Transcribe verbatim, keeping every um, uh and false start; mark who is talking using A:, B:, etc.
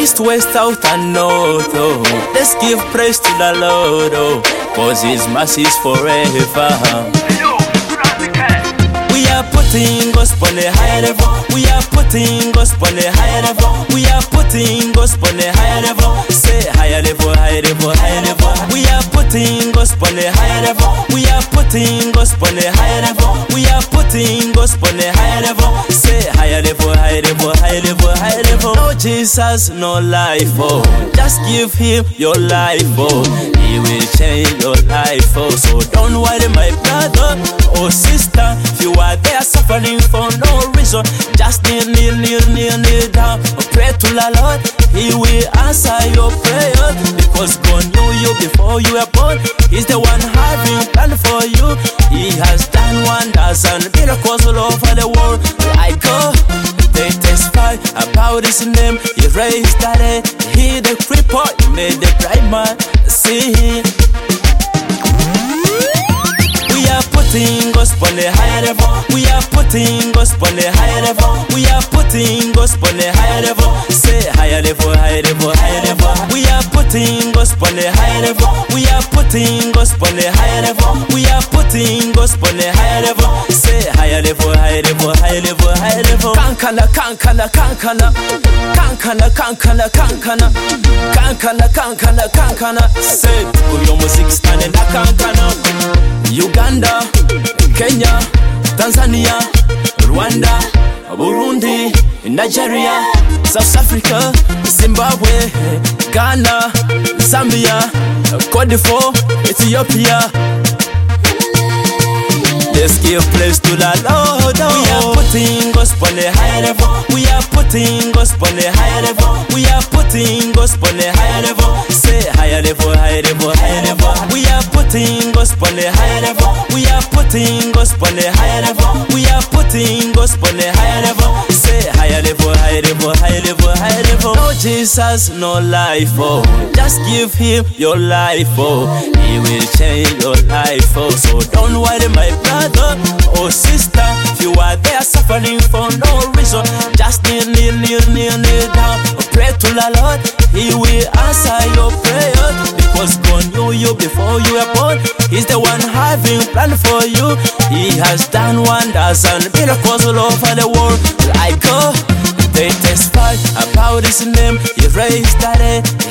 A: east, west, south, and north. Oh, let's give praise to the Lord, oh, cause His mercy is forever. We are putting gospel on a higher level. We are putting gospel on a higher level. We are putting gospel on a higher level. Say higher level, higher level, higher level. We are putting gospel on a higher level. We are putting gospel on a higher level. We are putting gospel on a higher level. Say higher level, higher level, higher level, higher level. No Jesus, no life, oh. Just give Him your life, oh. He will change your life, oh. So don't worry, my brother or sister, if you are there suffering for no reason, just kneel, kneel, kneel, kneel, kneel down, pray to the Lord. He will answer your prayer, because God knew you before you were born. He's the one having plan for you. He has done wonders and miracles all over the world. Like God, they testify about His name. He raised the dead, He the cripple, He made the blind man see. We are putting gospel on a higher level. We are putting gospel on a higher level. We are putting gospel on a higher level. Say higher level, higher level, higher level. We are putting gospel on a higher level. We are putting gospel on a higher level. We are putting gospel on a higher level. Say higher level, higher level, higher level, higher level. Kankana, kankana, kankana, kankana, kankana, kankana, kankana, kankana, kankana. Say uyo music stand na kankana. Uganda, Kenya, Tanzania, Rwanda, Burundi, Nigeria, South Africa, Zimbabwe, Ghana, Zambia, Cote d'Ivoire, Ethiopia. Let's give praise to the Lord. Oh. We are putting gospel on a higher level. We are putting gospel on a higher level. We are putting gospel on a higher level. Say higher level, higher level, higher level. We are putting gospel on a higher level. We are putting gospel on a higher level. We are putting gospel on a higher level. Say higher level, higher level, higher level, higher level. No Jesus, no life, oh. Just give Him your life, oh. He will change your life, oh. So don't worry, my brother or sister, if you are there suffering for no reason, just kneel, kneel, kneel, kneel, kneel down, pray to the Lord. He will answer your prayer, because God knew you before you were born. He's the one having plan for you. He has done wonders and miracles all over the world. Like God, they testify about His name. He raised the dead,